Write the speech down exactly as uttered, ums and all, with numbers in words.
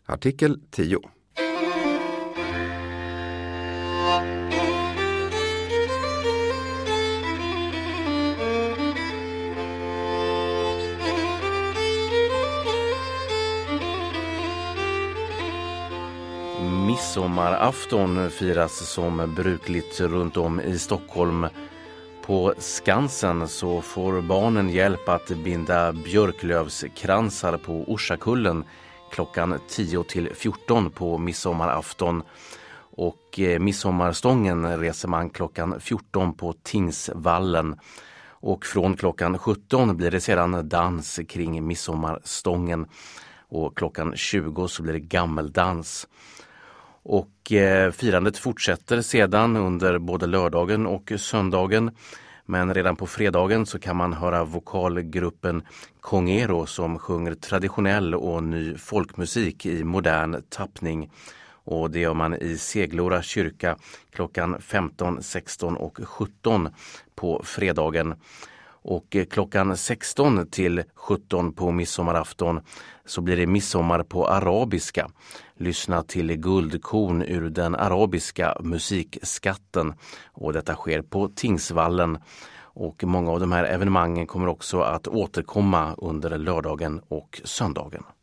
Artikel tio. Midsommarafton firas som brukligt runt om i Stockholm. På Skansen så får barnen hjälp att binda björklövskransar på Orsakullen klockan tio till fjorton på midsommarafton. Och eh, midsommarstången reser man klockan fjorton på Tingsvallen. Och från klockan sjutton blir det sedan dans kring midsommarstången. Och klockan tjugo så blir det gammeldans. Och eh, firandet fortsätter sedan under både lördagen och söndagen. Men redan på fredagen så kan man höra vokalgruppen Kongero som sjunger traditionell och ny folkmusik i modern tappning. Och det gör man i Seglora kyrka klockan femton, sexton och sjutton på fredagen. Och klockan sexton till sjutton på midsommarafton så blir det midsommar på arabiska. Lyssna till guldkorn ur den arabiska musikskatten. Och detta sker på Tingsvallen. Och många av de här evenemangen kommer också att återkomma under lördagen och söndagen.